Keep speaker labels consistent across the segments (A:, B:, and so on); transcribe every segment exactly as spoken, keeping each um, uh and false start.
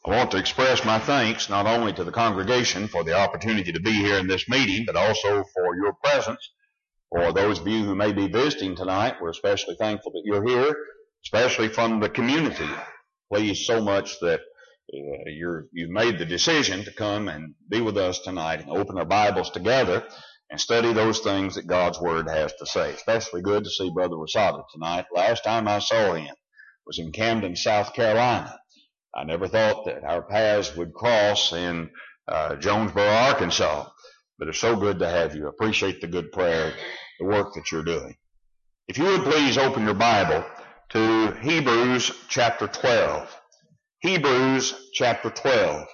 A: I want to express my thanks not only to the congregation for the opportunity to be here in this meeting, but also for your presence. For those of you who may be visiting tonight, we're especially thankful that you're here, especially from the community. Pleased so much that uh, you're, you've made the decision to come and be with us tonight and open our Bibles together and study those things that God's Word has to say. Especially good to see Brother Rosado tonight. Last time I saw him was in Camden, South Carolina. I never thought that our paths would cross in uh, Jonesboro, Arkansas, but it's so good to have you. Appreciate the good prayer, the work that you're doing. If you would please open your Bible to Hebrews chapter twelve. Hebrews chapter twelve.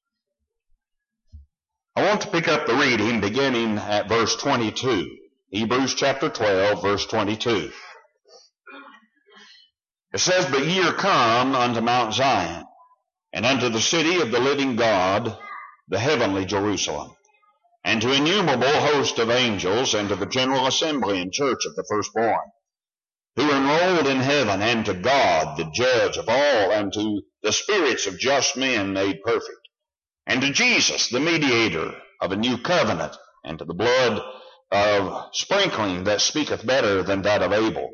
A: I want to pick up the reading beginning at verse twenty-two. Hebrews chapter twelve, verse twenty-two. It says, "But ye are come unto Mount Zion, and unto the city of the living God, the heavenly Jerusalem, and to innumerable host of angels, and to the general assembly and church of the firstborn, who are enrolled in heaven, and to God, the judge of all, and to the spirits of just men made perfect, and to Jesus, the mediator of a new covenant, and to the blood of sprinkling that speaketh better than that of Abel.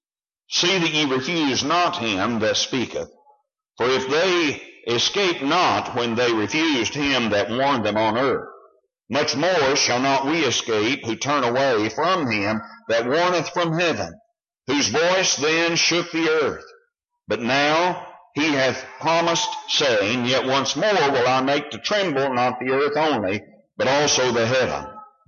A: See that ye refuse not him that speaketh. For if they escape not when they refused him that warned them on earth, much more shall not we escape who turn away from him that warneth from heaven, whose voice then shook the earth. But now he hath promised, saying, Yet once more will I make to tremble not the earth only, but also the heaven.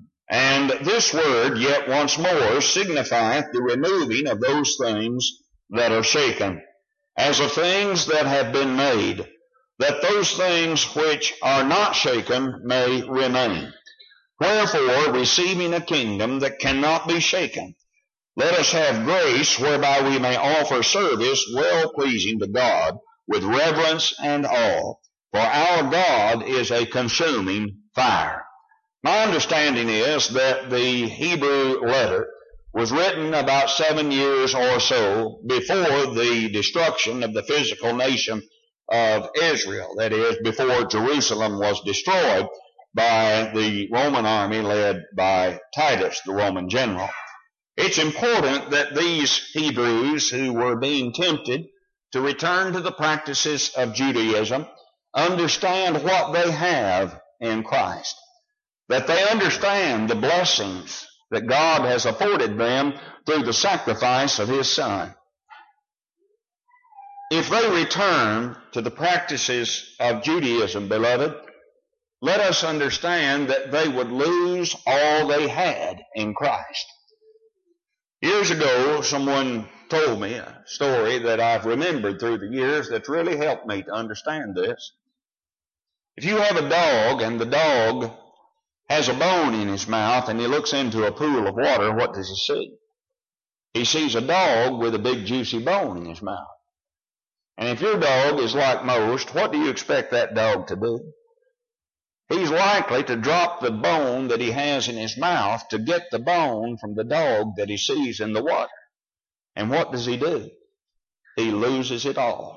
A: And this word, yet once more, signifieth the removing of those things that are shaken, as of things that have been made, that those things which are not shaken may remain. Wherefore, receiving a kingdom that cannot be shaken, let us have grace whereby we may offer service well-pleasing to God with reverence and awe, for our God is a consuming fire." My understanding is that the Hebrew letter was written about seven years or so before the destruction of the physical nation of Israel. That is, before Jerusalem was destroyed by the Roman army led by Titus, the Roman general. It's important that these Hebrews who were being tempted to return to the practices of Judaism understand what they have in Christ, that they understand the blessings that God has afforded them through the sacrifice of His Son. If they return to the practices of Judaism, beloved, let us understand that they would lose all they had in Christ. Years ago, someone told me a story that I've remembered through the years that's really helped me to understand this. If you have a dog and the dog has a bone in his mouth and he looks into a pool of water, what does he see? He sees a dog with a big juicy bone in his mouth. And if your dog is like most, what do you expect that dog to do? He's likely to drop the bone that he has in his mouth to get the bone from the dog that he sees in the water. And what does he do? He loses it all.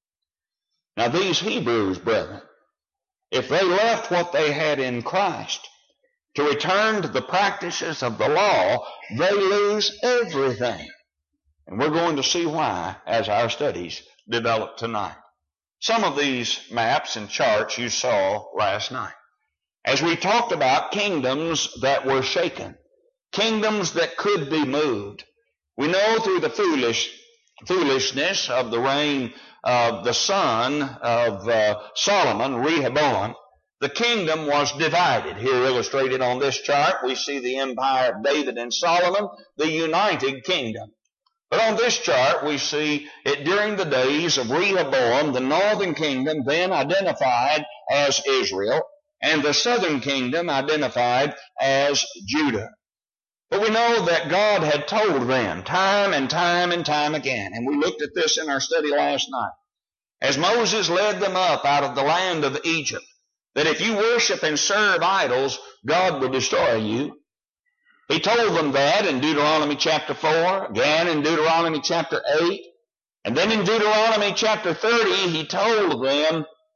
A: Now these Hebrews, brethren, if they left what they had in Christ to return to the practices of the law, they lose everything. And we're going to see why as our studies develop tonight. Some of these maps and charts you saw last night, as we talked about kingdoms that were shaken, kingdoms that could be moved. We know through the foolish foolishness of the reign of the son of uh, Solomon, Rehoboam, the kingdom was divided. Here illustrated on this chart, we see the empire of David and Solomon, the united kingdom. But on this chart, we see it during the days of Rehoboam, the northern kingdom then identified as Israel, and the southern kingdom identified as Judah. But we know that God had told them time and time and time again, and we looked at this in our study last night, as Moses led them up out of the land of Egypt, that if you worship and serve idols, God will destroy you. He told them that in Deuteronomy chapter four, again in Deuteronomy chapter eight, and then in Deuteronomy chapter thirty, he told them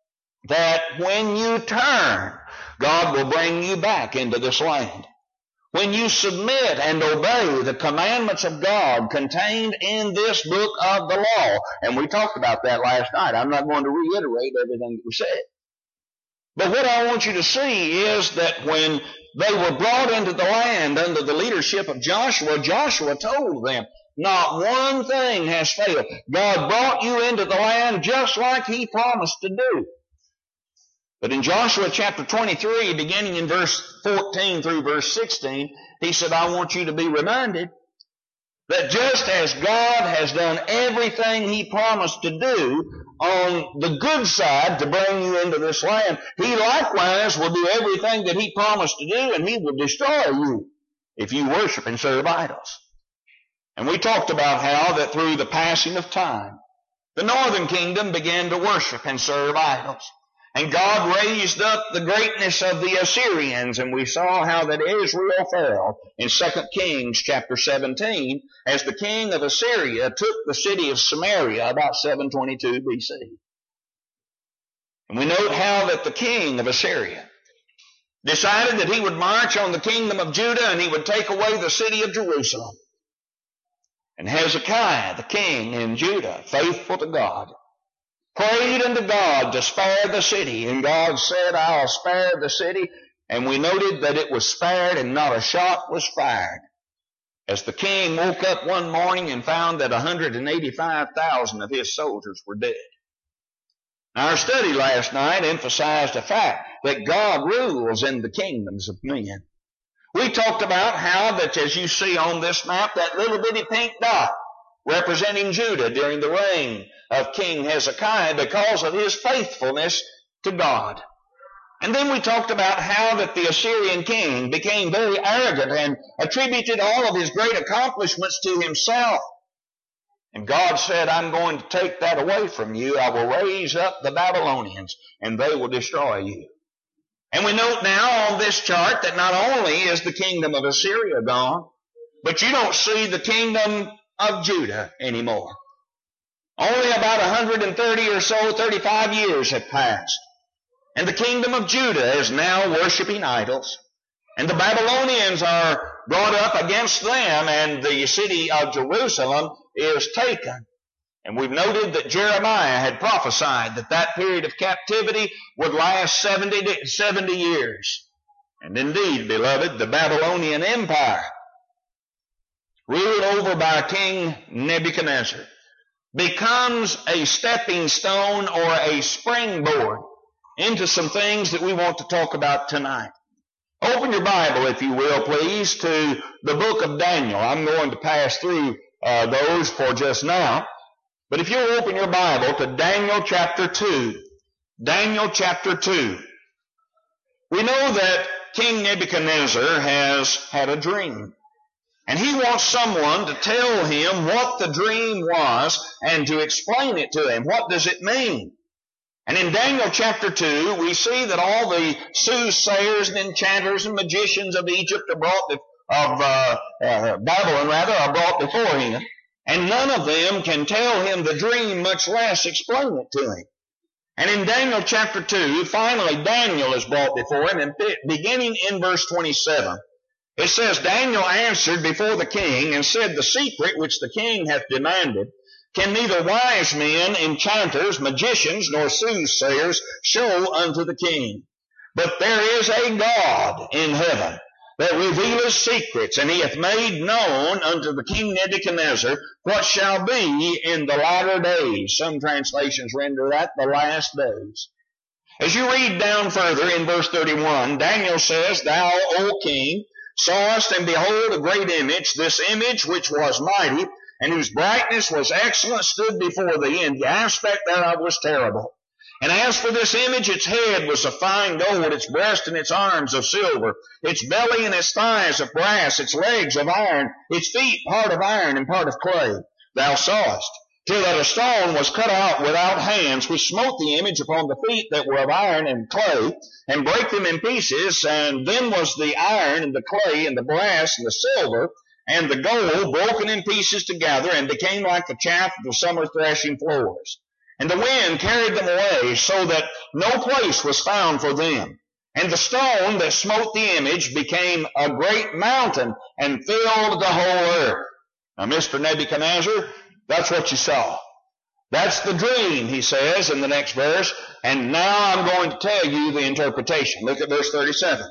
A: that when you turn, God will bring you back into this land. When you submit and obey the commandments of God contained in this book of the law. And we talked about that last night. I'm not going to reiterate everything that we said. But what I want you to see is that when they were brought into the land under the leadership of Joshua, Joshua told them, not one thing has failed. God brought you into the land just like He promised to do. But in Joshua chapter twenty-three, beginning in verse fourteen through verse sixteen, he said, I want you to be reminded that just as God has done everything He promised to do on the good side to bring you into this land, He likewise will do everything that He promised to do, and He will destroy you if you worship and serve idols. And we talked about how that through the passing of time, the northern kingdom began to worship and serve idols. And God raised up the greatness of the Assyrians, and we saw how that Israel fell in Second Kings chapter seventeen, as the king of Assyria took the city of Samaria about seven twenty-two B C. And we note how that the king of Assyria decided that he would march on the kingdom of Judah and he would take away the city of Jerusalem. And Hezekiah, the king in Judah, faithful to God, prayed unto God to spare the city, and God said, I'll spare the city. And we noted that it was spared and not a shot was fired. As the king woke up one morning and found that one hundred eighty-five thousand of his soldiers were dead. Now, our study last night emphasized the fact that God rules in the kingdoms of men. We talked about how that, as you see on this map, that little bitty pink dot representing Judah during the reign of King Hezekiah because of his faithfulness to God. And then we talked about how that the Assyrian king became very arrogant and attributed all of his great accomplishments to himself. And God said, I'm going to take that away from you. I will raise up the Babylonians, and they will destroy you. And we note now on this chart that not only is the kingdom of Assyria gone, but you don't see the kingdom of Judah anymore. Only about one hundred thirty or so, thirty-five years have passed. And the kingdom of Judah is now worshiping idols. And the Babylonians are brought up against them, and the city of Jerusalem is taken. And we've noted that Jeremiah had prophesied that that period of captivity would last seventy, seventy years. And indeed, beloved, the Babylonian Empire, ruled over by King Nebuchadnezzar, becomes a stepping stone or a springboard into some things that we want to talk about tonight. Open your Bible, if you will, please, to the book of Daniel. I'm going to pass through uh, those for just now. But if you'll open your Bible to Daniel chapter two, Daniel chapter two, we know that King Nebuchadnezzar has had a dream. And he wants someone to tell him what the dream was and to explain it to him. What does it mean? And in Daniel chapter two, we see that all the soothsayers and enchanters and magicians of Egypt are brought, of uh, uh, Babylon rather, are brought before him. And none of them can tell him the dream, much less explain it to him. And in Daniel chapter two, finally Daniel is brought before him, and beginning in verse twenty-seven, it says, Daniel answered before the king and said, the secret which the king hath demanded can neither wise men, enchanters, magicians, nor soothsayers show unto the king. But there is a God in heaven that revealeth secrets, and he hath made known unto the king Nebuchadnezzar what shall be in the latter days. Some translations render that the last days. As you read down further in verse thirty-one, Daniel says, Thou, O king, sawest, and behold, a great image. This image, which was mighty, and whose brightness was excellent, stood before thee, and the aspect thereof was terrible. And as for this image, its head was of fine gold, its breast and its arms of silver, its belly and its thighs of brass, its legs of iron, its feet part of iron and part of clay. Thou sawest, till that a stone was cut out without hands, which smote the image upon the feet that were of iron and clay, and brake them in pieces. And then was the iron and the clay and the brass and the silver and the gold broken in pieces together, and became like the chaff of the summer threshing floors. And the wind carried them away, so that no place was found for them. And the stone that smote the image became a great mountain and filled the whole earth. Now, Mister Nebuchadnezzar, that's what you saw. That's the dream, he says in the next verse. And now I'm going to tell you the interpretation. Look at verse thirty-seven.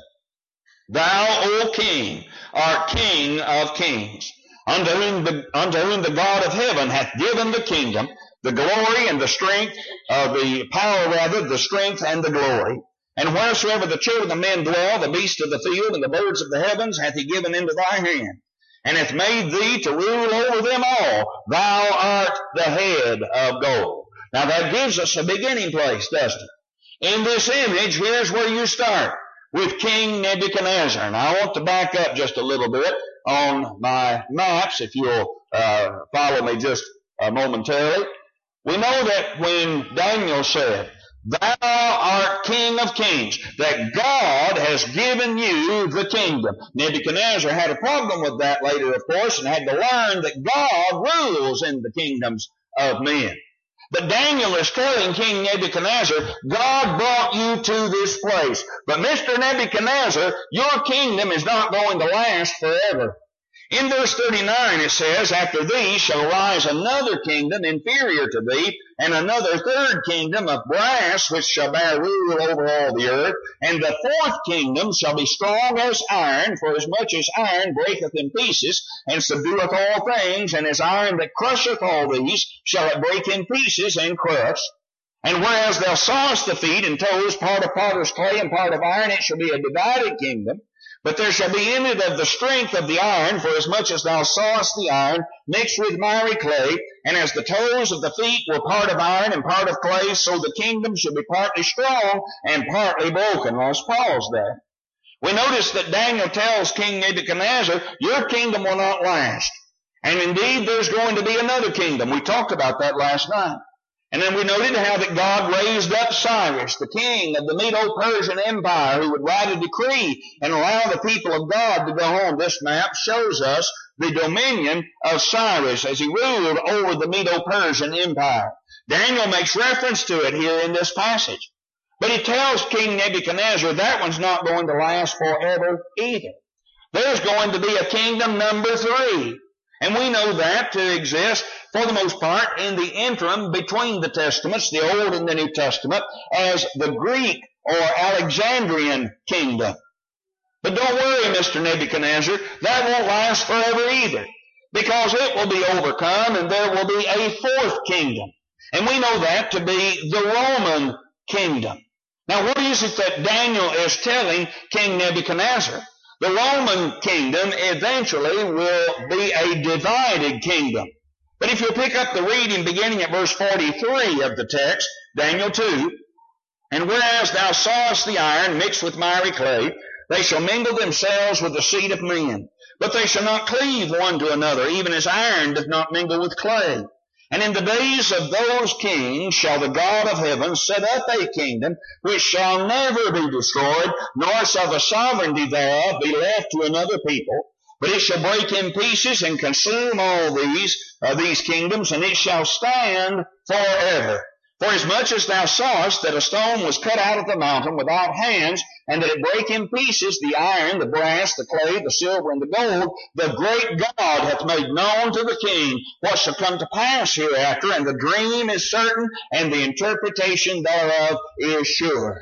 A: Thou, O king, art king of kings, unto whom the, unto whom the God of heaven hath given the kingdom, the glory and the strength, uh, the power rather, the strength and the glory. And wheresoever the children of men dwell, the beasts of the field and the birds of the heavens hath he given into thy hand, and hath made thee to rule over them all. Thou art the head of gold. Now that gives us a beginning place, doesn't it? In this image, here's where you start, with King Nebuchadnezzar. Now I want to back up just a little bit on my maps, if you'll uh, follow me just uh, momentarily. We know that when Daniel said, Thou art King of kings, that God has given you the kingdom. Nebuchadnezzar had a problem with that later, of course, and had to learn that God rules in the kingdoms of men. But Daniel is telling King Nebuchadnezzar, God brought you to this place. But Mister Nebuchadnezzar, your kingdom is not going to last forever. In verse thirty-nine it says, After thee shall arise another kingdom inferior to thee, and another third kingdom of brass, which shall bear rule over all the earth. And the fourth kingdom shall be strong as iron, for as much as iron breaketh in pieces, and subdueth all things, and as iron that crusheth all these, shall it break in pieces and crush. And whereas thou sawest the feet and toes, part of potter's clay and part of iron, it shall be a divided kingdom. But there shall be in it of the strength of the iron, for as much as thou sawest the iron mixed with miry clay, and as the toes of the feet were part of iron and part of clay, so the kingdom shall be partly strong and partly broken. Let's pause there. We notice that Daniel tells King Nebuchadnezzar, your kingdom will not last. And indeed, there's going to be another kingdom. We talked about that last night. And then we noted how that God raised up Cyrus, the king of the Medo-Persian Empire, who would write a decree and allow the people of God to go home. This map shows us the dominion of Cyrus as he ruled over the Medo-Persian Empire. Daniel makes reference to it here in this passage. But he tells King Nebuchadnezzar that one's not going to last forever either. There's going to be a kingdom number three. And we know that to exist, for the most part, in the interim between the Testaments, the Old and the New Testament, as the Greek or Alexandrian kingdom. But don't worry, Mister Nebuchadnezzar, that won't last forever either, because it will be overcome and there will be a fourth kingdom. And we know that to be the Roman kingdom. Now, what is it that Daniel is telling King Nebuchadnezzar? The Roman kingdom eventually will be a divided kingdom. But if you pick up the reading beginning at verse forty-three of the text, Daniel two, and whereas thou sawest the iron mixed with miry clay, they shall mingle themselves with the seed of men. But they shall not cleave one to another, even as iron doth not mingle with clay. And in the days of those kings shall the God of heaven set up a kingdom which shall never be destroyed, nor shall the sovereignty thereof be left to another people. But it shall break in pieces and consume all these, uh, these kingdoms, and it shall stand forever. For as much as thou sawest that a stone was cut out of the mountain without hands, and that it brake in pieces the iron, the brass, the clay, the silver, and the gold, the great God hath made known to the king what shall come to pass hereafter, and the dream is certain, and the interpretation thereof is sure.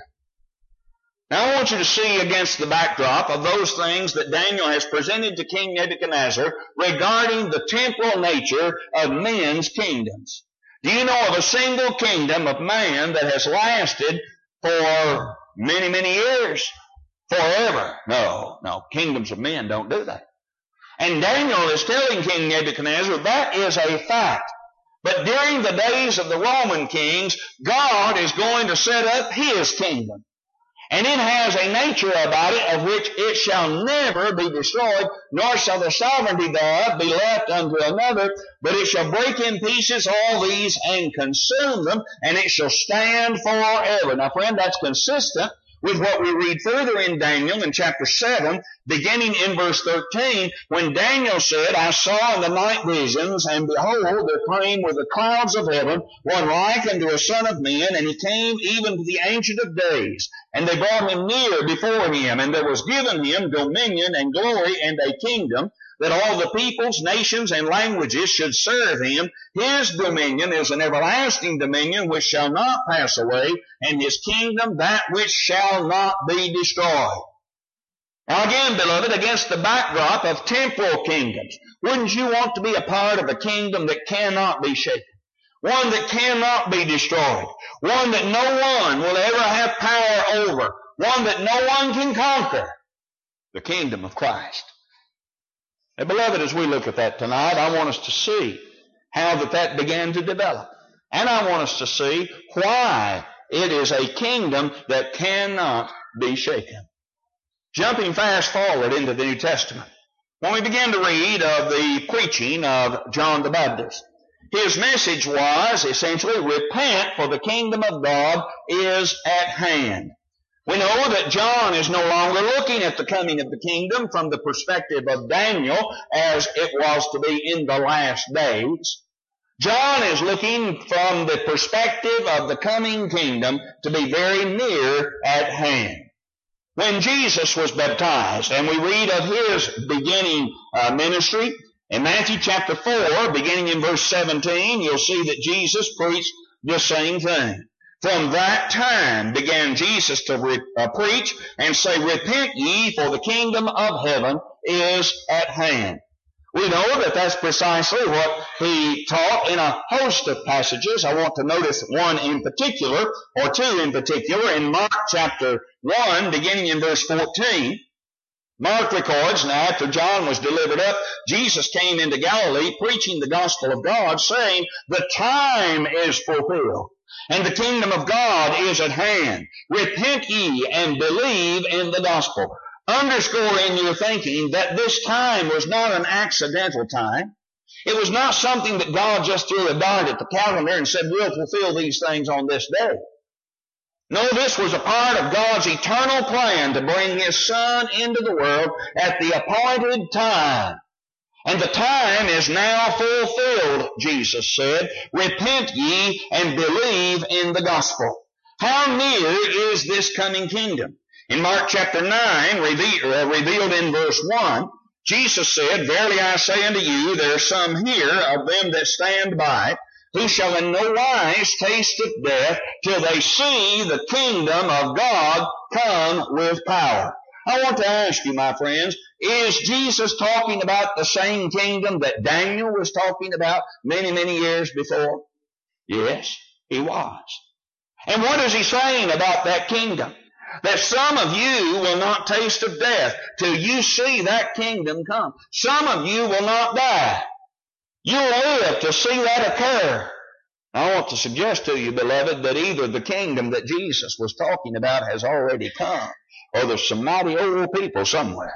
A: Now I want you to see against the backdrop of those things that Daniel has presented to King Nebuchadnezzar regarding the temporal nature of men's kingdoms. Do you know of a single kingdom of man that has lasted for many, many years? Forever? No, no. Kingdoms of men don't do that. And Daniel is telling King Nebuchadnezzar that is a fact. But during the days of the Roman kings, God is going to set up His kingdom. And it has a nature about it of which it shall never be destroyed, nor shall the sovereignty thereof be left unto another, but it shall break in pieces all these and consume them, and it shall stand forever. Now, friend, that's consistent with what we read further in Daniel in chapter seven, beginning in verse thirteen, when Daniel said, I saw in the night visions, and behold, there came with the clouds of heaven one like unto a son of man, and he came even to the Ancient of Days. And they brought him near before him, and there was given him dominion and glory and a kingdom, that all the peoples, nations, and languages should serve him. His dominion is an everlasting dominion which shall not pass away, and his kingdom that which shall not be destroyed. Now again, beloved, against the backdrop of temporal kingdoms, wouldn't you want to be a part of a kingdom that cannot be shaken? One that cannot be destroyed. One that no one will ever have power over. One that no one can conquer. The kingdom of Christ. Now, beloved, as we look at that tonight, I want us to see how that that began to develop. And I want us to see why it is a kingdom that cannot be shaken. Jumping fast forward into the New Testament, when we begin to read of the preaching of John the Baptist, his message was essentially, repent, for the kingdom of God is at hand. We know that John is no longer looking at the coming of the kingdom from the perspective of Daniel as it was to be in the last days. John is looking from the perspective of the coming kingdom to be very near at hand. When Jesus was baptized, and we read of his beginning uh, ministry, in Matthew chapter four, beginning in verse seventeen, you'll see that Jesus preached the same thing. From that time began Jesus to re- uh, preach and say, repent ye, for the kingdom of heaven is at hand. We know that that's precisely what he taught in a host of passages. I want to notice one in particular, or two in particular, in Mark chapter one, beginning in verse fourteen. Mark records, now after John was delivered up, Jesus came into Galilee preaching the gospel of God, saying, the time is fulfilled, and the kingdom of God is at hand. Repent ye and believe in the gospel. Underscore in your thinking that this time was not an accidental time. It was not something that God just threw a dart at the calendar and said, we'll fulfill these things on this day. No, this was a part of God's eternal plan to bring his Son into the world at the appointed time. And the time is now fulfilled, Jesus said. Repent ye and believe in the gospel. How near is this coming kingdom? In Mark chapter nine, revealed in verse one, Jesus said, verily I say unto you, there are some here of them that stand by, who shall in no wise taste of death till they see the kingdom of God come with power. I want to ask you, my friends, is Jesus talking about the same kingdom that Daniel was talking about many, many years before? Yes, he was. And what is he saying about that kingdom? That some of you will not taste of death till you see that kingdom come. Some of you will not die. You'll live to see that occur. I want to suggest to you, beloved, that either the kingdom that Jesus was talking about has already come, or there's some mighty old people somewhere.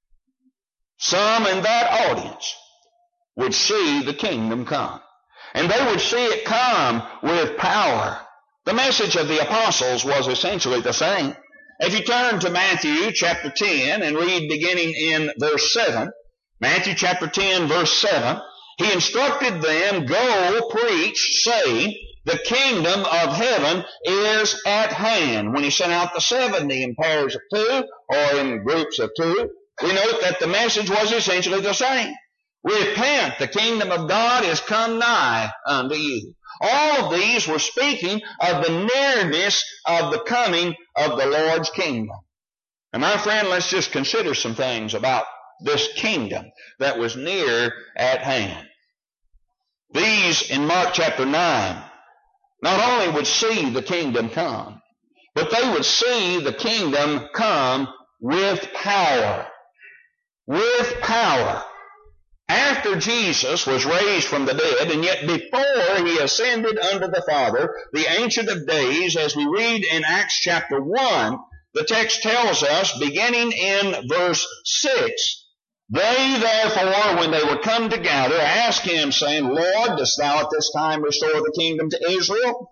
A: Some in that audience would see the kingdom come. And they would see it come with power. The message of the apostles was essentially the same. If you turn to Matthew chapter ten and read beginning in verse seven, Matthew chapter ten verse seven, he instructed them, go preach, saying, the kingdom of heaven is at hand. When he sent out the seventy in pairs of two, or in groups of two, we note that the message was essentially the same. Repent, the kingdom of God is come nigh unto you. All of these were speaking of the nearness of the coming of the Lord's kingdom. And my friend, let's just consider some things about this kingdom that was near at hand. These in Mark chapter nine not only would see the kingdom come, but they would see the kingdom come with power. With power. After Jesus was raised from the dead, and yet before he ascended unto the Father, the Ancient of Days, as we read in Acts chapter one, the text tells us, beginning in verse six, they therefore, when they were come together, asked him, saying, Lord, dost thou at this time restore the kingdom to Israel?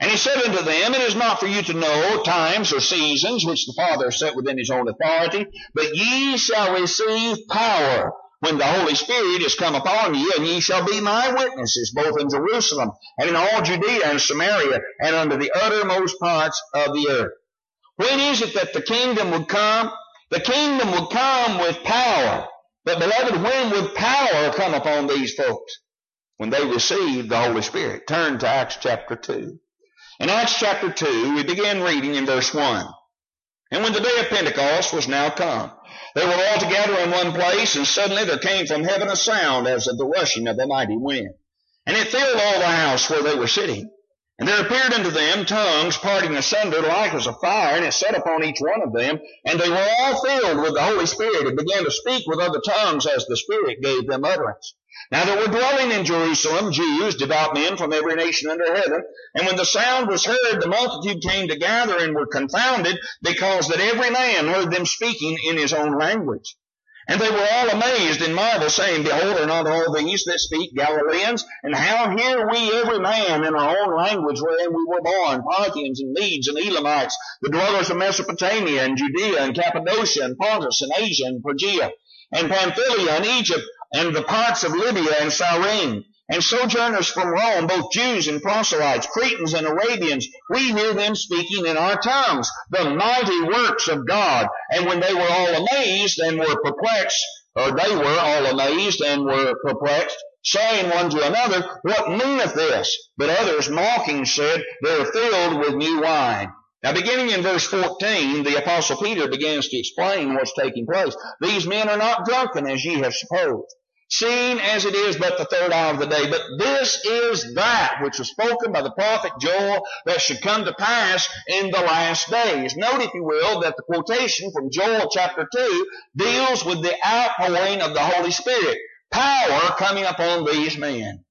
A: And he said unto them, It is not for you to know times or seasons which the Father has set within his own authority, but ye shall receive power when the Holy Spirit is come upon you, and ye shall be my witnesses, both in Jerusalem and in all Judea and Samaria, and unto the uttermost parts of the earth. When is it that the kingdom would come? The kingdom would come with power. But beloved, when would power come upon these folks? When they received the Holy Spirit. Turn to Acts chapter two. In Acts chapter two, we begin reading in verse one. And when the day of Pentecost was now come, they were all together in one place, and suddenly there came from heaven a sound as of the rushing of a mighty wind. And it filled all the house where they were sitting. And there appeared unto them tongues parting asunder like as a fire, and it sat upon each one of them. And they were all filled with the Holy Spirit, and began to speak with other tongues as the Spirit gave them utterance. Now there were dwelling in Jerusalem Jews, devout men from every nation under heaven. And when the sound was heard, the multitude came together and were confounded, because that every man heard them speaking in his own language. And they were all amazed and marveled, saying, Behold, are not all these that speak Galileans? And how hear we every man in our own language wherein we were born, Parthians and Medes and Elamites, the dwellers of Mesopotamia and Judea and Cappadocia and Pontus and Asia and Phrygia and Pamphylia and Egypt, and the parts of Libya and Cyrene, and sojourners from Rome, both Jews and proselytes, Cretans and Arabians, we hear them speaking in our tongues the mighty works of God. And when they were all amazed and were perplexed, or they were all amazed and were perplexed, saying one to another, What meaneth this? But others mocking said, They are filled with new wine. Now, beginning in verse fourteen, the Apostle Peter begins to explain what's taking place. These men are not drunken, as ye have supposed, seeing as it is but the third hour of the day. But this is that which was spoken by the prophet Joel, that should come to pass in the last days. Note, if you will, that the quotation from Joel chapter two deals with the outpouring of the Holy Spirit, power coming upon these men.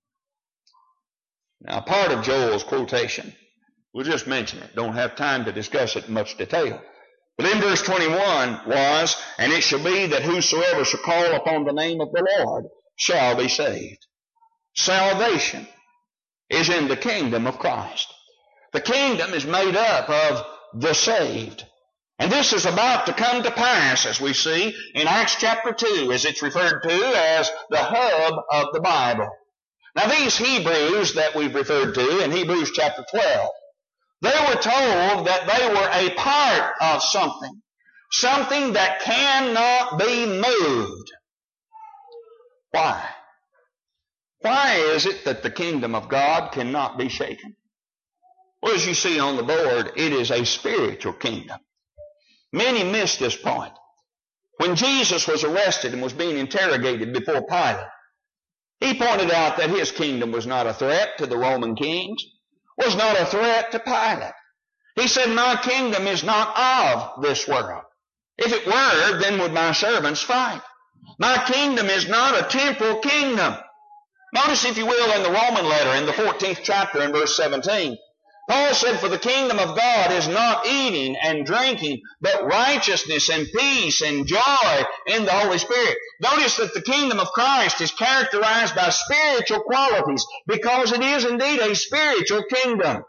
A: Now, part of Joel's quotation, we'll just mention it. Don't have time to discuss it in much detail. But in verse twenty-one was, And it shall be that whosoever shall call upon the name of the Lord shall be saved. Salvation is in the kingdom of Christ. The kingdom is made up of the saved. And this is about to come to pass, as we see in Acts chapter two, as it's referred to as the hub of the Bible. Now, these Hebrews that we've referred to in Hebrews chapter twelve, they were told that they were a part of something, something that cannot be moved. Why? Why is it that the kingdom of God cannot be shaken? Well, as you see on the board, it is a spiritual kingdom. Many miss this point. When Jesus was arrested and was being interrogated before Pilate, he pointed out that his kingdom was not a threat to the Roman kings, was not a threat to Pilate. He said, My kingdom is not of this world. If it were, then would my servants fight. My kingdom is not a temporal kingdom. Notice, if you will, in the Roman letter, in the fourteenth chapter, in verse seventeen, Paul said, For the kingdom of God is not eating and drinking, but righteousness and peace and joy in the Holy Spirit. Notice that the kingdom of Christ is characterized by spiritual qualities, because it is indeed a spiritual kingdom.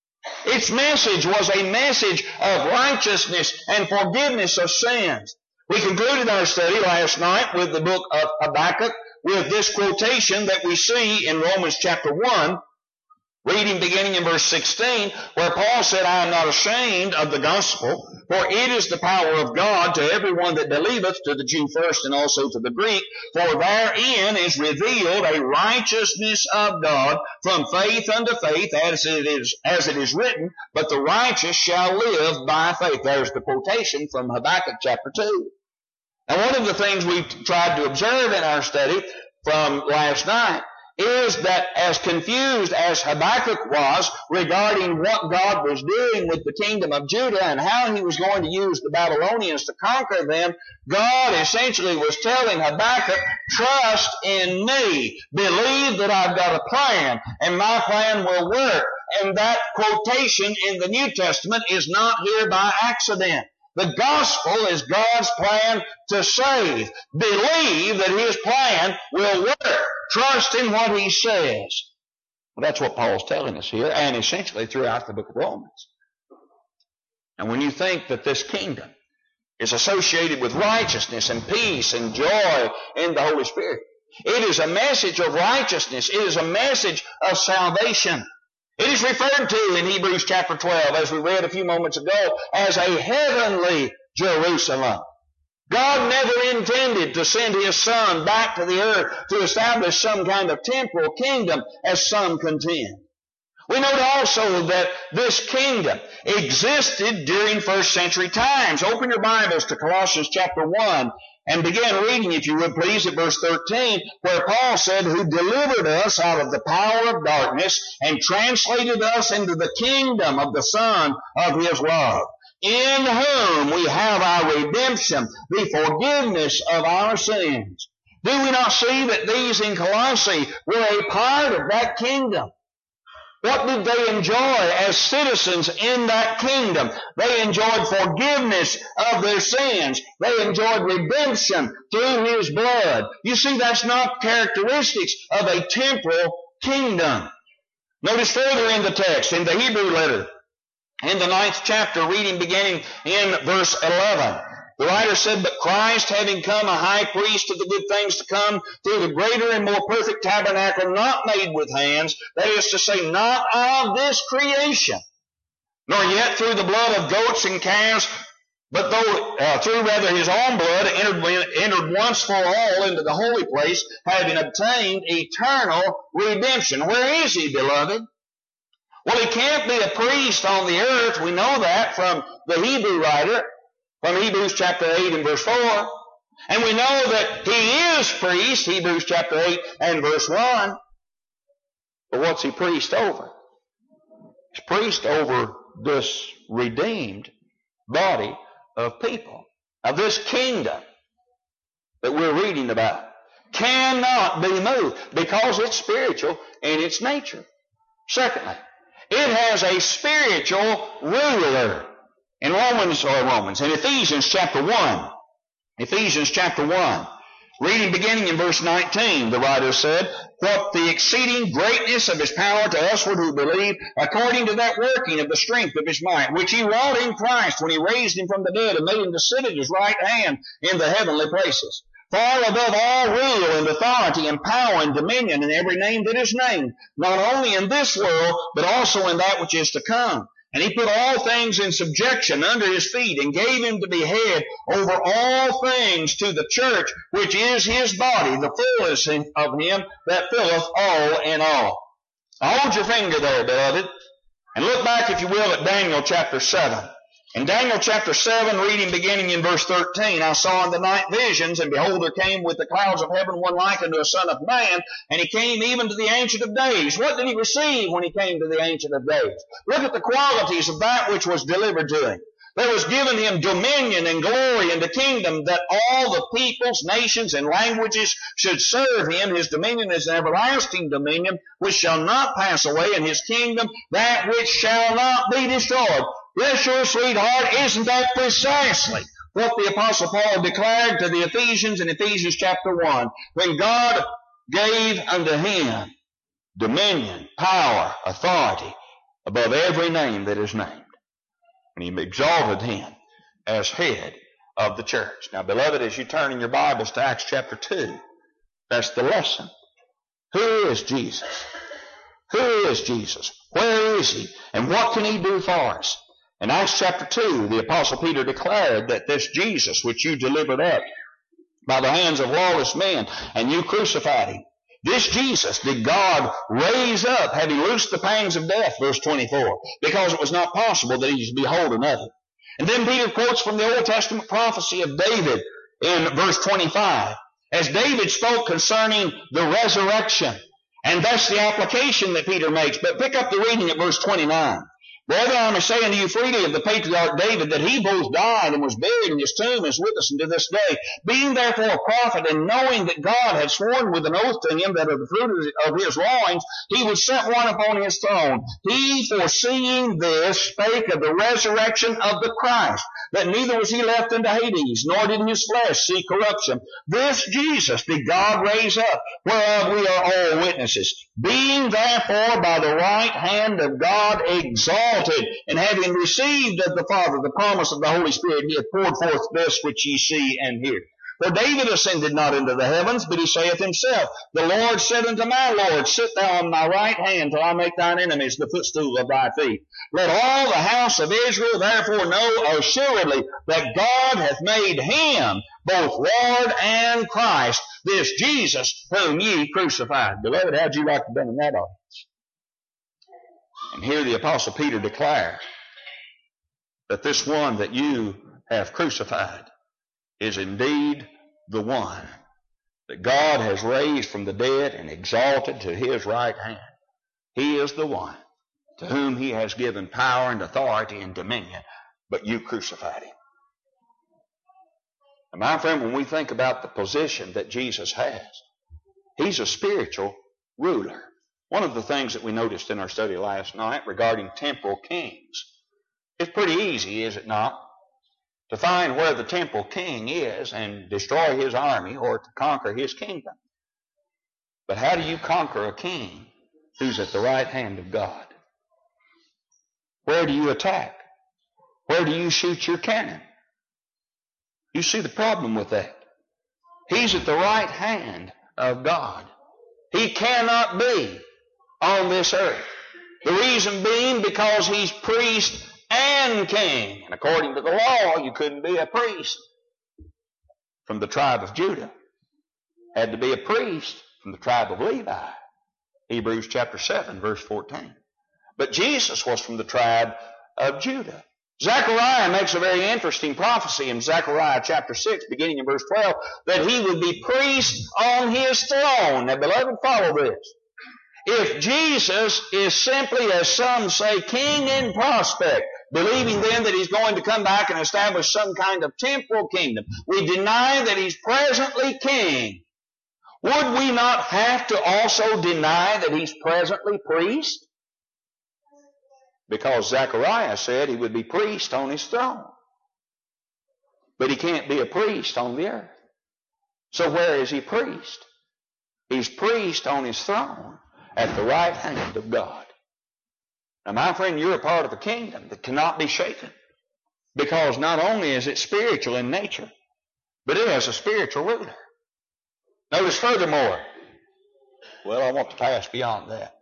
A: Its message was a message of righteousness and forgiveness of sins. We concluded our study last night with the book of Habakkuk, with this quotation that we see in Romans chapter one, reading beginning in verse sixteen, where Paul said, I am not ashamed of the gospel, for it is the power of God to everyone that believeth, to the Jew first and also to the Greek. For therein is revealed a righteousness of God from faith unto faith, as it is, as it is written, But the righteous shall live by faith. There's the quotation from Habakkuk chapter two. Now, one of the things we tried to observe in our study from last night is that as confused as Habakkuk was regarding what God was doing with the kingdom of Judah and how he was going to use the Babylonians to conquer them, God essentially was telling Habakkuk, trust in me. Believe that I've got a plan, and my plan will work. And that quotation in the New Testament is not here by accident. The gospel is God's plan to save. Believe that his plan will work. Trust in what he says. Well, that's what Paul's telling us here, and essentially throughout the book of Romans. And when you think that this kingdom is associated with righteousness and peace and joy in the Holy Spirit, it is a message of righteousness. It is a message of salvation. It is referred to in Hebrews chapter twelve, as we read a few moments ago, as a heavenly Jerusalem. God never intended to send His Son back to the earth to establish some kind of temporal kingdom, as some contend. We note also that this kingdom existed during first century times. Open your Bibles to Colossians chapter one and begin reading, if you would please, at verse thirteen, where Paul said, who delivered us out of the power of darkness and translated us into the kingdom of the Son of His love, in whom we have our redemption, the forgiveness of our sins. Do we not see that these in Colossae were a part of that kingdom? What did they enjoy as citizens in that kingdom? They enjoyed forgiveness of their sins. They enjoyed redemption through His blood. You see, that's not characteristics of a temporal kingdom. Notice further in the text, in the Hebrew letter, in the ninth chapter, reading beginning in verse eleven. The writer said, but Christ, having come a high priest of the good things to come, through the greater and more perfect tabernacle, not made with hands, that is to say, not of this creation, nor yet through the blood of goats and calves, but though uh, through rather His own blood, entered, entered once for all into the holy place, having obtained eternal redemption. Where is He, beloved? Well, He can't be a priest on the earth. We know that from the Hebrew writer, from Hebrews chapter eight and verse four. And we know that He is priest, Hebrews chapter eight and verse one. But what's He priest over? He's priest over this redeemed body of people. Now, this kingdom that we're reading about cannot be moved because it's spiritual in its nature. Secondly, it has a spiritual ruler. In Romans, or Romans, in Ephesians chapter one, Ephesians chapter one, reading beginning in verse nineteen, the writer said, what the exceeding greatness of His power to usward who believe, according to that working of the strength of His might, which He wrought in Christ when He raised Him from the dead and made Him to sit at His right hand in the heavenly places, far above all rule and authority and power and dominion and every name that is named, not only in this world, but also in that which is to come. And He put all things in subjection under His feet, and gave Him to be head over all things to the church, which is His body, the fullness of Him that filleth all in all. Now hold your finger there, beloved, and look back, if you will, at Daniel chapter seven. In Daniel chapter seven, reading beginning in verse thirteen, I saw in the night visions, and behold, there came with the clouds of heaven one like unto a son of man, and he came even to the Ancient of Days. What did he receive when he came to the Ancient of Days? Look at the qualities of that which was delivered to him. There was given him dominion and glory and the kingdom, that all the peoples, nations, and languages should serve him. His dominion is an everlasting dominion, which shall not pass away, and his kingdom that which shall not be destroyed. Yes, sure, sweetheart, isn't that precisely what the Apostle Paul declared to the Ephesians in Ephesians chapter one, when God gave unto him dominion, power, authority above every name that is named, and He exalted him as head of the church. Now, beloved, as you turn in your Bibles to Acts chapter two, that's the lesson. Who is Jesus? Who is Jesus? Where is He? And what can He do for us? In Acts chapter two, the Apostle Peter declared that this Jesus, which you delivered up by the hands of lawless men, and you crucified Him, this Jesus did God raise up, having loosed the pangs of death, verse twenty-four, because it was not possible that He should be holden of it. And then Peter quotes from the Old Testament prophecy of David in verse twenty-five, as David spoke concerning the resurrection. And that's the application that Peter makes. But pick up the reading at verse twenty-nine. Brethren, I may say unto you freely of the patriarch David, that he both died and was buried, and his tomb is with us unto this day. Being therefore a prophet, and knowing that God had sworn with an oath to him that of the fruit of his loins he would set one upon his throne, he, foreseeing this, spake of the resurrection of the Christ, that neither was he left unto Hades, nor did his flesh see corruption. This Jesus did God raise up, whereof we are all witnesses. Being therefore by the right hand of God exalted, and having received of the Father the promise of the Holy Spirit, he hath poured forth this which ye see and hear. For David ascended not into the heavens, but he saith himself, The Lord said unto my Lord, Sit thou on my right hand, till I make thine enemies the footstool of thy feet. Let all the house of Israel therefore know assuredly that God hath made him both Lord and Christ, this Jesus whom ye crucified. Beloved, how'd you like to be in that audience? And here the Apostle Peter declares that this one that you have crucified is indeed the one that God has raised from the dead and exalted to his right hand. He is the one to whom he has given power and authority and dominion, but you crucified him. And my friend, when we think about the position that Jesus has, he's a spiritual ruler. One of the things that we noticed in our study last night regarding temporal kings, it's pretty easy, is it not, to find where the temporal king is and destroy his army or to conquer his kingdom. But how do you conquer a king who's at the right hand of God? Where do you attack? Where do you shoot your cannon? You see the problem with that. He's at the right hand of God. He cannot be on this earth. The reason being because he's priest and king. And according to the law, you couldn't be a priest from the tribe of Judah. Had to be a priest from the tribe of Levi. Hebrews chapter seven, verse fourteen. But Jesus was from the tribe of Judah. Zechariah makes a very interesting prophecy in Zechariah chapter six, beginning in verse twelve, that he would be priest on his throne. Now, beloved, follow this. If Jesus is simply, as some say, king in prospect, believing then that he's going to come back and establish some kind of temporal kingdom, we deny that he's presently king. Would we not have to also deny that he's presently priest? Because Zechariah said he would be priest on his throne. But he can't be a priest on the earth. So where is he priest? He's priest on his throne at the right hand of God. Now, my friend, you're a part of a kingdom that cannot be shaken. Because not only is it spiritual in nature, but it has a spiritual ruler. Notice furthermore, well, I want to pass beyond that.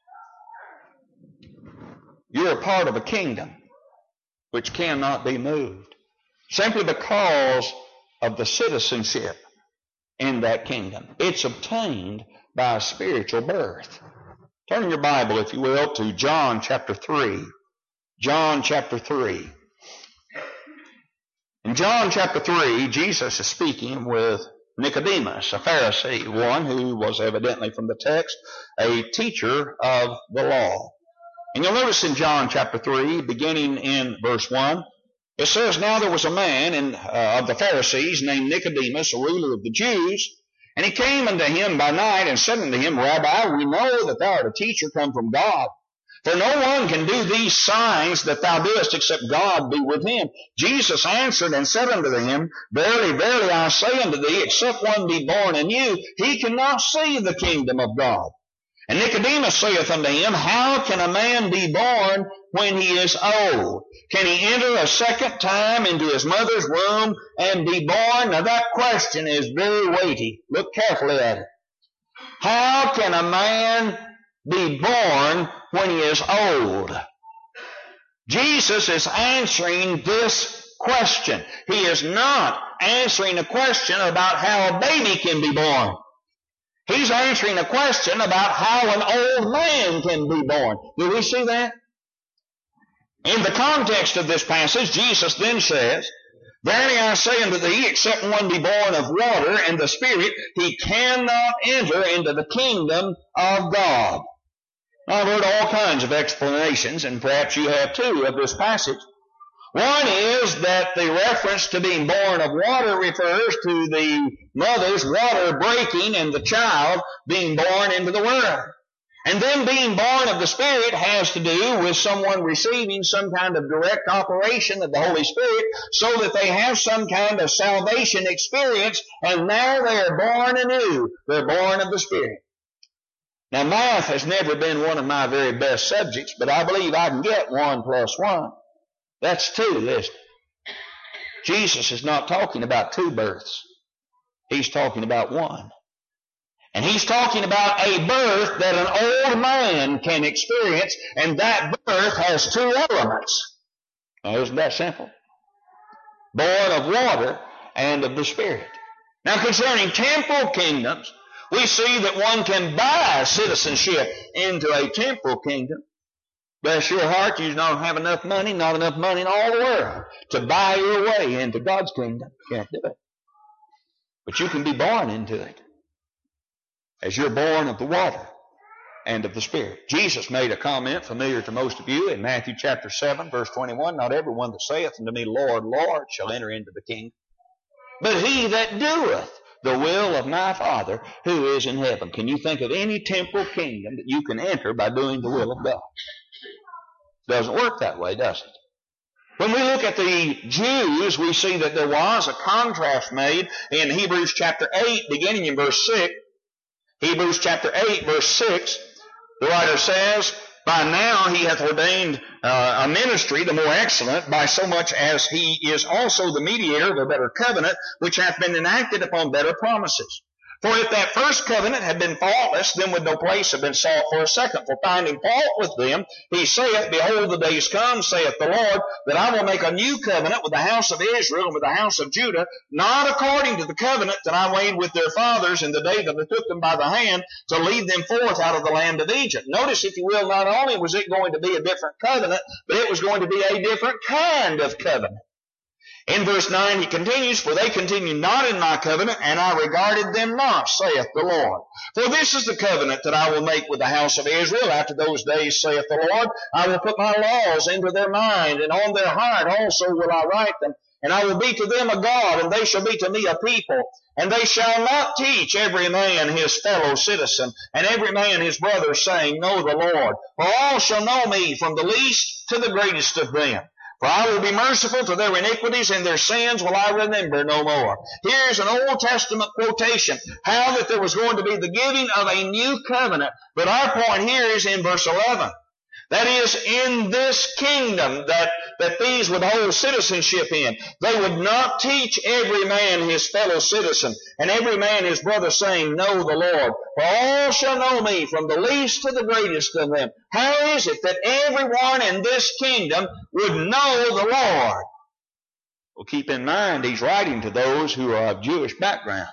A: You're a part of a kingdom which cannot be moved simply because of the citizenship in that kingdom. It's obtained by a spiritual birth. Turn in your Bible, if you will, to John chapter three. John chapter three. In John chapter three, Jesus is speaking with Nicodemus, a Pharisee, one who was evidently from the text a teacher of the law. And you'll notice in John chapter three, beginning in verse one, it says, Now there was a man in, uh, of the Pharisees named Nicodemus, a ruler of the Jews, and he came unto him by night and said unto him, Rabbi, we know that thou art a teacher come from God. For no one can do these signs that thou doest except God be with him. Jesus answered and said unto him, Verily, verily, I say unto thee, except one be born anew, he cannot see the kingdom of God. And Nicodemus saith unto him, How can a man be born when he is old? Can he enter a second time into his mother's womb and be born? Now that question is very weighty. Look carefully at it. How can a man be born when he is old? Jesus is answering this question. He is not answering a question about how a baby can be born. He's answering a question about how an old man can be born. Do we see that? In the context of this passage, Jesus then says, Verily I say unto thee, except one be born of water and the Spirit, he cannot enter into the kingdom of God. I've heard all kinds of explanations, and perhaps you have too, of this passage. One is that the reference to being born of water refers to the mother's water breaking and the child being born into the world. And then being born of the Spirit has to do with someone receiving some kind of direct operation of the Holy Spirit so that they have some kind of salvation experience, and now they are born anew. They're born of the Spirit. Now, math has never been one of my very best subjects, but I believe I can get one plus one. That's two, listen. Jesus is not talking about two births. He's talking about one. And he's talking about a birth that an old man can experience, and that birth has two elements. Now, isn't that simple? Born of water and of the Spirit. Now, concerning temporal kingdoms, we see that one can buy citizenship into a temporal kingdom. Bless your heart, you don't have enough money, not enough money in all the world to buy your way into God's kingdom. You can't do it. But you can be born into it, as you're born of the water and of the Spirit. Jesus made a comment familiar to most of you in Matthew chapter seven, verse twenty-one. Not everyone that saith unto me, Lord, Lord, shall enter into the kingdom, but he that doeth the will of my Father who is in heaven. Can you think of any temporal kingdom that you can enter by doing the will of God? Doesn't work that way, does it? When we look at the Jews, we see that there was a contrast made in Hebrews chapter eight, beginning in verse six. Hebrews chapter eight, verse six, the writer says, By now he hath ordained uh, a ministry the more excellent, by so much as he is also the mediator of a better covenant, which hath been enacted upon better promises. For if that first covenant had been faultless, then would no place have been sought for a second. For finding fault with them, he saith, Behold, the days come, saith the Lord, that I will make a new covenant with the house of Israel and with the house of Judah, not according to the covenant that I made with their fathers in the day that I took them by the hand to lead them forth out of the land of Egypt. Notice, if you will, not only was it going to be a different covenant, but it was going to be a different kind of covenant. In verse nine he continues, For they continued not in my covenant, and I regarded them not, saith the Lord. For this is the covenant that I will make with the house of Israel after those days, saith the Lord. I will put my laws into their mind, and on their heart also will I write them. And I will be to them a God, and they shall be to me a people. And they shall not teach every man his fellow citizen, and every man his brother, saying, Know the Lord. For all shall know me, from the least to the greatest of them. For I will be merciful to their iniquities, and their sins will I remember no more. Here's an Old Testament quotation, how that there was going to be the giving of a new covenant. But our point here is in verse eleven. That is, in this kingdom that, that these would hold citizenship in, they would not teach every man his fellow citizen, and every man his brother, saying, Know the Lord. For all shall know me, from the least to the greatest of them. How is it that everyone in this kingdom would know the Lord? Well, keep in mind, he's writing to those who are of Jewish background.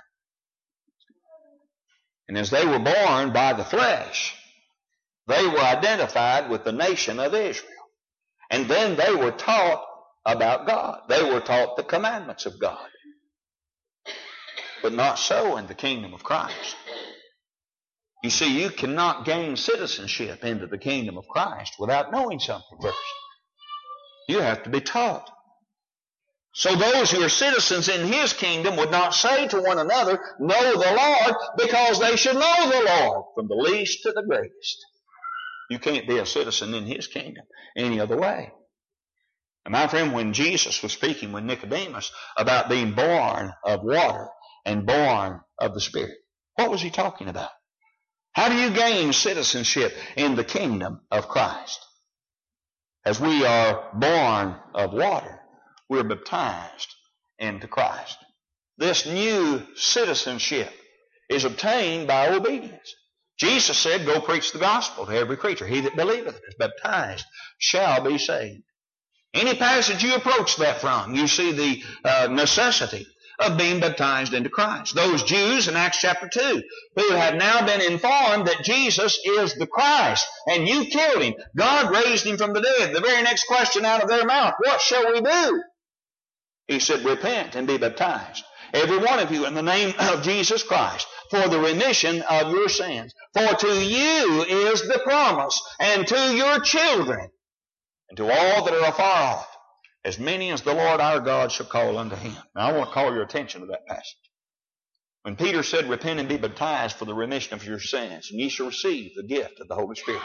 A: And as they were born by the flesh, they were identified with the nation of Israel. And then they were taught about God. They were taught the commandments of God. But not so in the kingdom of Christ. You see, you cannot gain citizenship into the kingdom of Christ without knowing something first. You have to be taught. So those who are citizens in his kingdom would not say to one another, Know the Lord, because they should know the Lord, from the least to the greatest. You can't be a citizen in his kingdom any other way. And my friend, when Jesus was speaking with Nicodemus about being born of water and born of the Spirit, what was he talking about? How do you gain citizenship in the kingdom of Christ? As we are born of water, we're baptized into Christ. This new citizenship is obtained by obedience. Jesus said, Go preach the gospel to every creature. He that believeth and is baptized shall be saved. Any passage you approach that from, you see the uh, necessity of being baptized into Christ. Those Jews in Acts chapter two, who had now been informed that Jesus is the Christ, and you killed him, God raised him from the dead. The very next question out of their mouth, What shall we do? He said, Repent and be baptized every one of you, in the name of Jesus Christ, for the remission of your sins. For to you is the promise, and to your children, and to all that are afar off, as many as the Lord our God shall call unto him. Now I want to call your attention to that passage. When Peter said, repent and be baptized for the remission of your sins, and ye shall receive the gift of the Holy Spirit.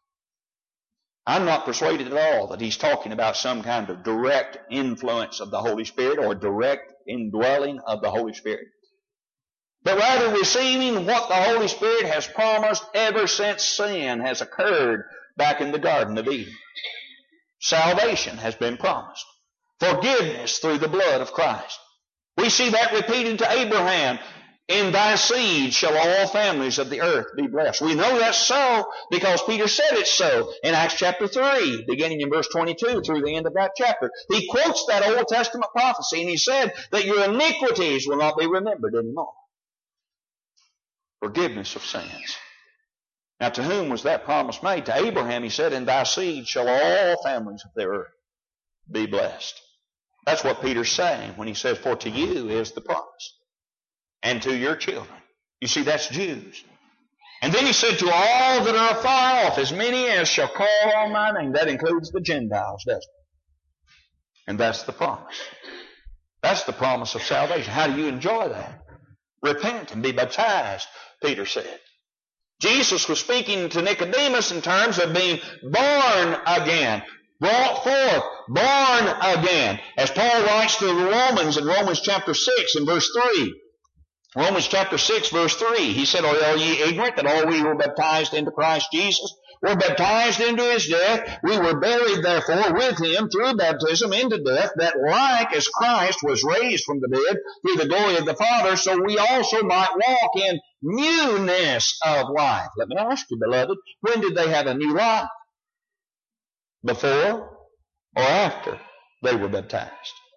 A: I'm not persuaded at all that he's talking about some kind of direct influence of the Holy Spirit or direct indwelling of the Holy Spirit, but rather receiving what the Holy Spirit has promised ever since sin has occurred back in the Garden of Eden. Salvation has been promised. Forgiveness through the blood of Christ. We see that repeated to Abraham. In thy seed shall all families of the earth be blessed. We know that's so because Peter said it's so in Acts chapter three, beginning in verse twenty-two through the end of that chapter. He quotes that Old Testament prophecy, and he said that your iniquities will not be remembered anymore. Forgiveness of sins. Now, to whom was that promise made? To Abraham, he said, in thy seed shall all families of the earth be blessed. That's what Peter's saying when he says, for to you is the promise, and to your children. You see, that's Jews. And then he said, to all that are afar off, as many as shall call on my name. That includes the Gentiles, doesn't it? And that's the promise. That's the promise of salvation. How do you enjoy that? Repent and be baptized, Peter said. Jesus was speaking to Nicodemus in terms of being born again, brought forth, born again. As Paul writes to the Romans in Romans chapter six and verse three. Romans chapter six verse three, he said, are ye ignorant that all we who were baptized into Christ Jesus were baptized into his death? We were buried therefore with him through baptism into death, that like as Christ was raised from the dead through the glory of the Father, so we also might walk in newness of life. Let me ask you, beloved, when did they have a new life? Before or after they were baptized?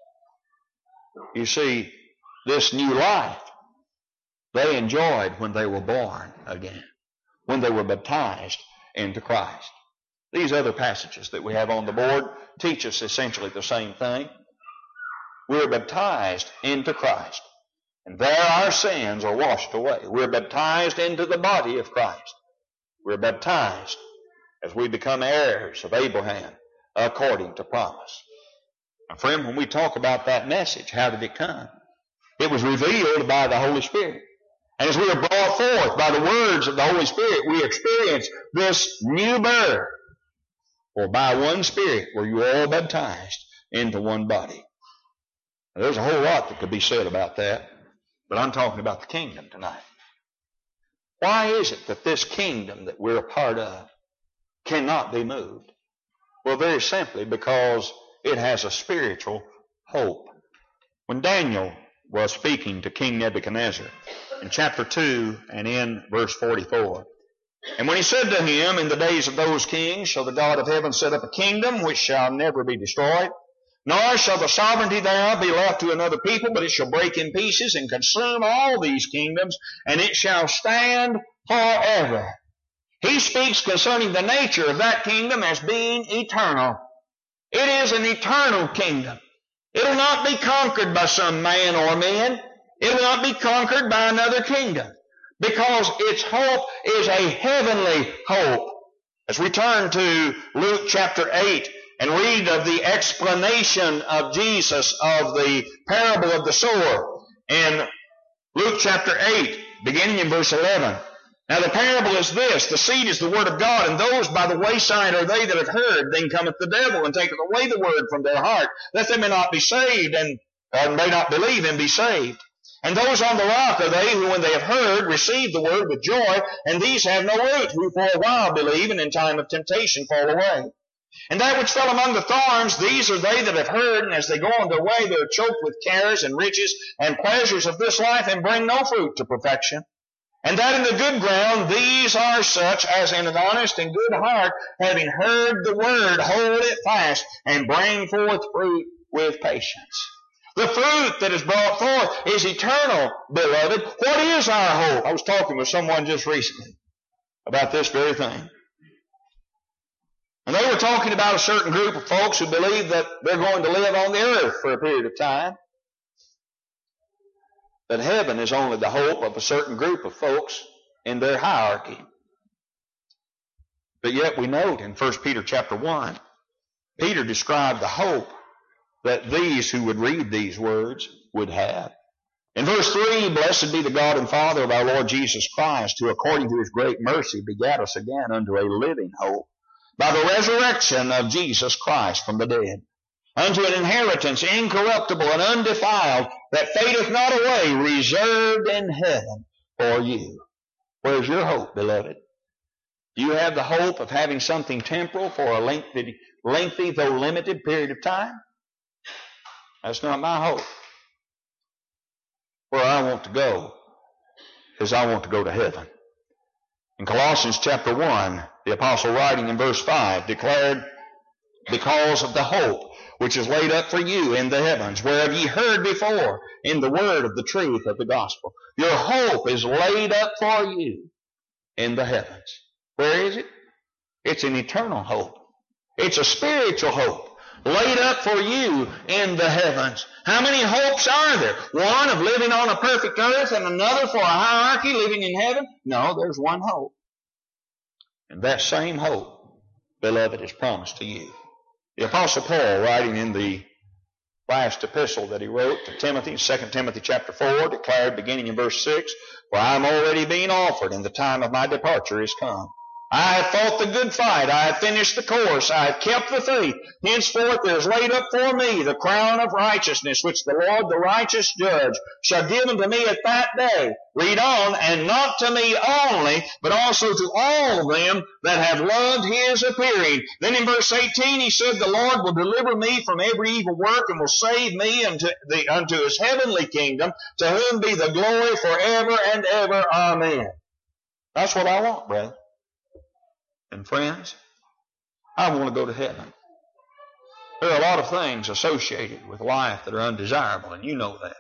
A: You see, this new life they enjoyed when they were born again, when they were baptized into Christ. These other passages that we have on the board teach us essentially the same thing. We're baptized into Christ, and there our sins are washed away. We're baptized into the body of Christ. We're baptized as we become heirs of Abraham according to promise. Now, friend, when we talk about that message, how did it come? It was revealed by the Holy Spirit. And as we are brought forth by the words of the Holy Spirit, we experience this new birth. For by one Spirit were you all baptized into one body. Now, there's a whole lot that could be said about that, but I'm talking about the kingdom tonight. Why is it that this kingdom that we're a part of cannot be moved? Well, very simply because it has a spiritual hope. When Daniel was speaking to King Nebuchadnezzar in chapter two and in verse forty-four, and when he said to him, in the days of those kings shall the God of heaven set up a kingdom which shall never be destroyed, nor shall the sovereignty thereof be left to another people, but it shall break in pieces and consume all these kingdoms, and it shall stand forever. He speaks concerning the nature of that kingdom as being eternal. It is an eternal kingdom. It will not be conquered by some man or men. It will not be conquered by another kingdom, because its hope is a heavenly hope. As we turn to Luke chapter eight and read of the explanation of Jesus of the parable of the sower in Luke chapter eight, beginning in verse eleven. Now the parable is this: the seed is the word of God, and those by the wayside are they that have heard. Then cometh the devil and taketh away the word from their heart, that they may not be saved, and or may not believe and be saved. And those on the rock are they who, when they have heard, receive the word with joy, and these have no root, who for a while believe, and in time of temptation fall away. And that which fell among the thorns, these are they that have heard, and as they go on their way, they are choked with cares and riches and pleasures of this life, and bring no fruit to perfection. And that in the good ground, these are such as in an honest and good heart, having heard the word, hold it fast, and bring forth fruit with patience. The fruit that is brought forth is eternal, beloved. What is our hope? I was talking with someone just recently about this very thing. And they were talking about a certain group of folks who believe that they're going to live on the earth for a period of time. that heaven is only the hope of a certain group of folks in their hierarchy. But yet we note in First Peter chapter one, Peter described the hope that these who would read these words would have. In verse three, blessed be the God and Father of our Lord Jesus Christ, who according to his great mercy begat us again unto a living hope, by the resurrection of Jesus Christ from the dead, unto an inheritance incorruptible and undefiled, that fadeth not away, reserved in heaven for you. Where's your hope, beloved? Do you have the hope of having something temporal for a lengthy, lengthy though limited period of time? That's not my hope. Where I want to go is I want to go to heaven. In Colossians chapter one, the apostle writing in verse five declared, because of the hope which is laid up for you in the heavens, whereof ye heard before in the word of the truth of the gospel. Your hope is laid up for you in the heavens. Where is it? It's an eternal hope. It's a spiritual hope laid up for you in the heavens. How many hopes are there? One of living on a perfect earth and another for a hierarchy living in heaven? No, there's one hope. And that same hope, beloved, is promised to you. The Apostle Paul, writing in the last epistle that he wrote to Timothy, Second Timothy chapter four, declared beginning in verse six, for I am already being offered, and the time of my departure is come. I have fought the good fight. I have finished the course. I have kept the faith. Henceforth there is laid up for me the crown of righteousness, which the Lord, the righteous judge, shall give unto me at that day. Read on, and not to me only, but also to all of them that have loved his appearing. Then in verse eighteen he said, the Lord will deliver me from every evil work and will save me unto, the, unto his heavenly kingdom, to whom be the glory forever and ever. Amen. That's what I want, brother. And friends, I want to go to heaven. There are a lot of things associated with life that are undesirable, and you know that.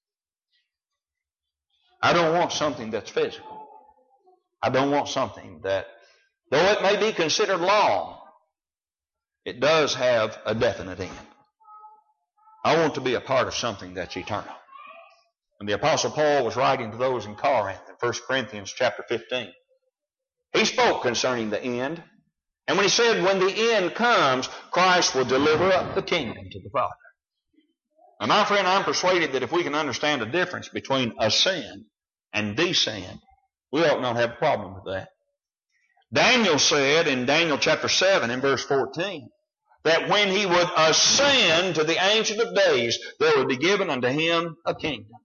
A: I don't want something that's physical. I don't want something that, though it may be considered long, it does have a definite end. I want to be a part of something that's eternal. When the Apostle Paul was writing to those in Corinth in First Corinthians chapter fifteen, he spoke concerning the end. And when he said, when the end comes, Christ will deliver up the kingdom to the Father. Now, my friend, I'm persuaded that if we can understand the difference between ascend and descend, we ought not have a problem with that. Daniel said in Daniel chapter seven in verse fourteen, that when he would ascend to the Ancient of Days, there would be given unto him a kingdom.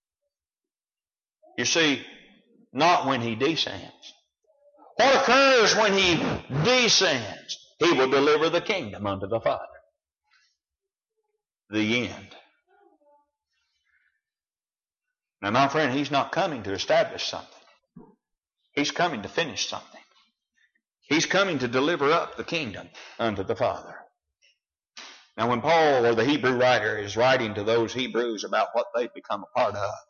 A: You see, not when he descends. What occurs when he descends? He will deliver the kingdom unto the Father. The end. Now, my friend, he's not coming to establish something. He's coming to finish something. He's coming to deliver up the kingdom unto the Father. Now, when Paul, or the Hebrew writer, is writing to those Hebrews about what they've become a part of,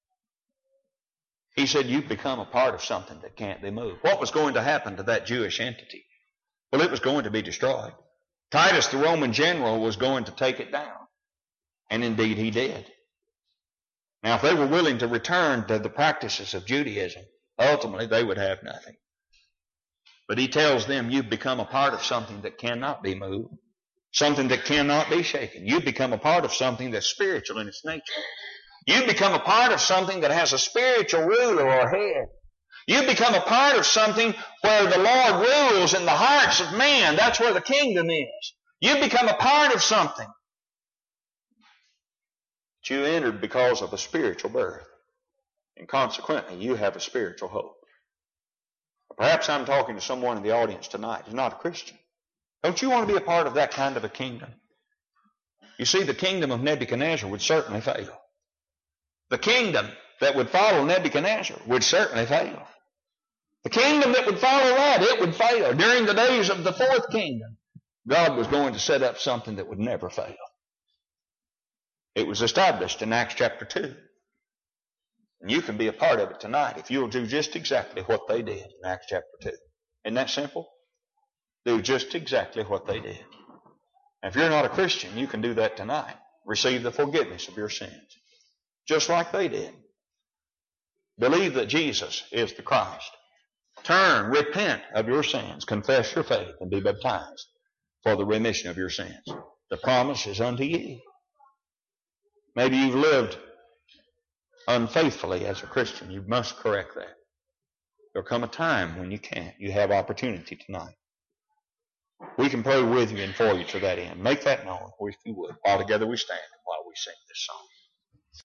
A: he said, you've become a part of something that can't be moved. What was going to happen to that Jewish entity? Well, it was going to be destroyed. Titus, the Roman general, was going to take it down. And indeed he did. Now, if they were willing to return to the practices of Judaism, ultimately they would have nothing. But he tells them, you've become a part of something that cannot be moved, something that cannot be shaken. You've become a part of something that's spiritual in its nature. You become a part of something that has a spiritual ruler or head. You become a part of something where the Lord rules in the hearts of man. That's where the kingdom is. You become a part of something that you entered because of a spiritual birth. And consequently, you have a spiritual hope. Perhaps I'm talking to someone in the audience tonight who's not a Christian. Don't you want to be a part of that kind of a kingdom? You see, the kingdom of Nebuchadnezzar would certainly fail. The kingdom that would follow Nebuchadnezzar would certainly fail. The kingdom that would follow that, it would fail. During the days of the fourth kingdom, God was going to set up something that would never fail. It was established in Acts chapter two. And you can be a part of it tonight if you'll do just exactly what they did in Acts chapter two. Isn't that simple? Do just exactly what they did. And if you're not a Christian, you can do that tonight. Receive the forgiveness of your sins. Just like they did. Believe that Jesus is the Christ. Turn, repent of your sins, confess your faith, and be baptized for the remission of your sins. The promise is unto you. Maybe you've lived unfaithfully as a Christian. You must correct that. There'll come a time when you can't. You have opportunity tonight. We can pray with you and for you to that end. Make that known, if you would. All together we stand while we sing this song.